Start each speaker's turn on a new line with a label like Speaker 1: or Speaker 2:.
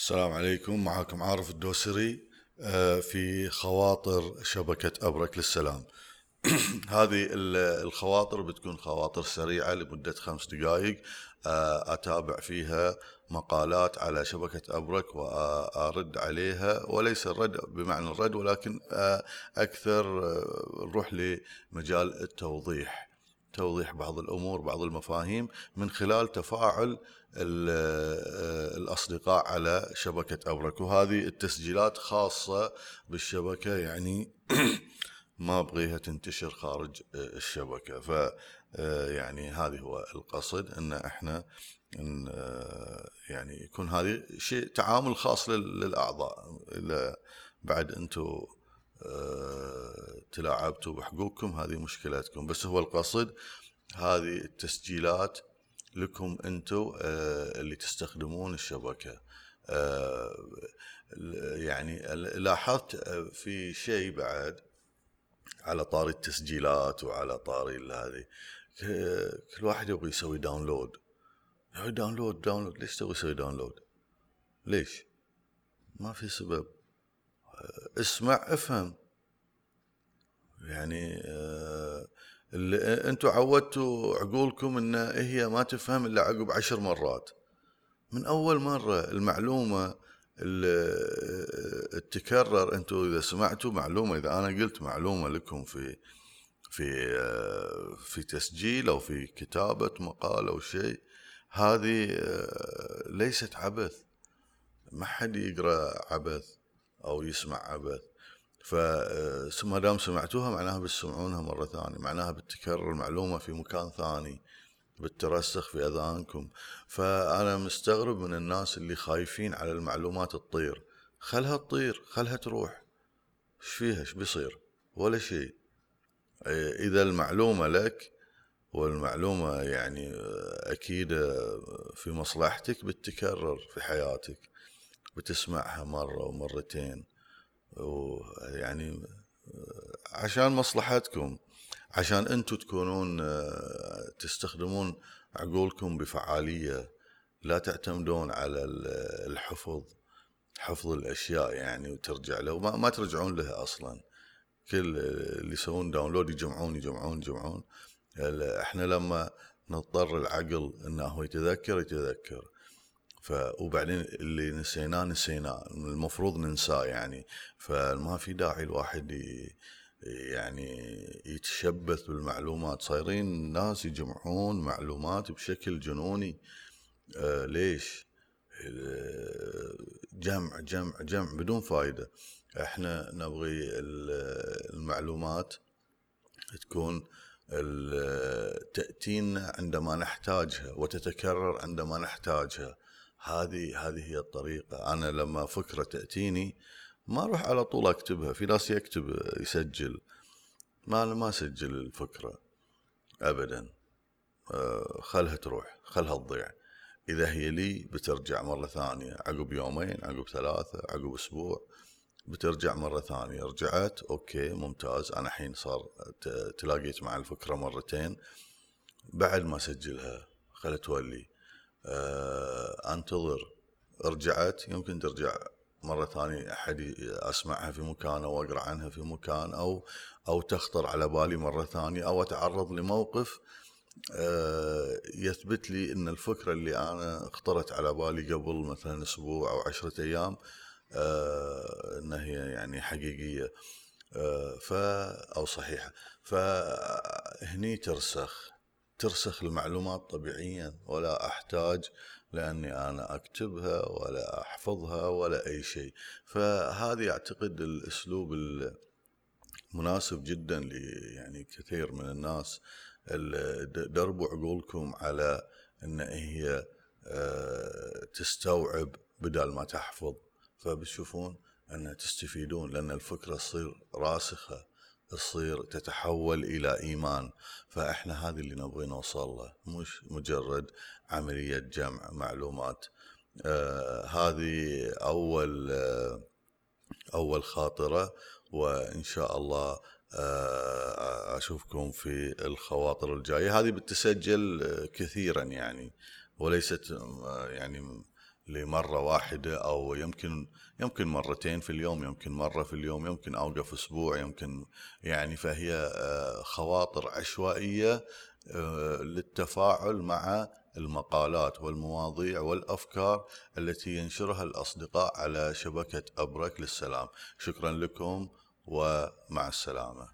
Speaker 1: السلام عليكم، معكم عارف الدوسري. في خواطر شبكة أبرك للسلام. هذه الخواطر بتكون خواطر سريعة لمدة 5 دقائق. أتابع فيها مقالات على شبكة أبرك وأرد عليها، وليس الرد بمعنى الرد، ولكن أكثر نروح لمجال توضيح بعض الأمور، بعض المفاهيم من خلال تفاعل الأصدقاء على شبكة أبرك. وهذه التسجيلات خاصة بالشبكة، يعني ما أبغيها تنتشر خارج الشبكة. يعني هذه هو القصد، أن إحنا يعني يكون هذه شيء تعامل خاص للأعضاء. إذا بعد أنتم تلاعبتوا بحقوقكم هذه مشكلتكم، بس هو القصد هذه التسجيلات لكم أنتم اللي تستخدمون الشبكة. يعني لاحظت في شيء بعد على طاري التسجيلات وعلى طاري هذه، كل واحد يبغى يسوي داونلود. داونلود ليش تبغى تسوي داونلود؟ ليش؟ ما في سبب. اسمع افهم. يعني اللي انتوا عودتوا عقولكم ان هي ما تفهم الا عقب 10 مرات. من اول مرة المعلومة اللي تكرر، انتوا اذا سمعتوا معلومة، اذا انا قلت معلومة لكم في تسجيل او في كتابة مقال او شيء، هذه ليست عبث. ما حد يقرأ عبث او يسمع عبث. فما دام سمعتوها معناها بتسمعونها مرة ثانية، معناها بتكرر المعلومة في مكان ثاني، بترسخ في أذهانكم. فأنا مستغرب من الناس اللي خايفين على المعلومات تطير. خلها تطير، خلها تروح. ايش فيها؟ ايش بيصير؟ ولا شيء. إذا المعلومة لك، والمعلومة يعني أكيد في مصلحتك، بتكرر في حياتك، بتسمعها مرة ومرتين، ويعني عشان مصلحتكم، عشان أنتوا تكونون تستخدمون عقولكم بفعالية، لا تعتمدون على حفظ الأشياء يعني، وترجع له ما ترجعون له أصلا. كل اللي يسوون داونلود يجمعون. احنا لما نضطر العقل انه هو يتذكر. وبعدين اللي نسيناه المفروض ننساه يعني. فما في داعي الواحد يعني يتشبث بالمعلومات. صايرين ناس يجمعون معلومات بشكل جنوني. ليش؟ جمع بدون فائدة. احنا نبغي المعلومات تكون تأتينا عندما نحتاجها وتتكرر عندما نحتاجها. هذه هي الطريقة. أنا لما فكرة تأتيني ما أروح على طول أكتبها. في ناس يسجل. ما أسجل الفكرة أبدا. خلها تروح، خلها تضيع. إذا هي لي بترجع مرة ثانية، عقب يومين، عقب 3، عقب أسبوع، بترجع مرة ثانية. رجعت أوكي ممتاز، أنا حين صار تلاقيت مع الفكرة مرتين، بعد ما سجلها خلت تولي. أنتظر. رجعت، يمكن ترجع مرة ثانية، أحد أسمعها في مكان أو أقرأ عنها في مكان، أو تخطر على بالي مرة ثانية، أو أتعرض لموقف يثبت لي أن الفكرة اللي أنا اخطرت على بالي قبل مثلا أسبوع أو 10 أيام أنها هي يعني حقيقية، أو صحيحة. فهني ترسخ المعلومات طبيعيا، ولا أحتاج لأني أنا أكتبها ولا أحفظها ولا أي شيء. فهذه أعتقد الأسلوب المناسب جدا يعني كثير من الناس. دربوا عقولكم على أن هي تستوعب بدل ما تحفظ، فبتشوفون أن تستفيدون، لأن الفكرة تصير راسخة، تصير تتحول إلى إيمان. فإحنا هذه اللي نبغي نوصل له، مش مجرد عملية جمع معلومات. هذه أول خاطرة، وإن شاء الله أشوفكم في الخواطر الجاية. هذه بتسجل كثيرا يعني، وليست يعني لمرة واحدة، أو يمكن مرتين في اليوم، يمكن مرة في اليوم، يمكن أوقف أسبوع، يمكن يعني. فهي خواطر عشوائية للتفاعل مع المقالات والمواضيع والأفكار التي ينشرها الأصدقاء على شبكة أبرك للسلام. شكرا لكم ومع السلامة.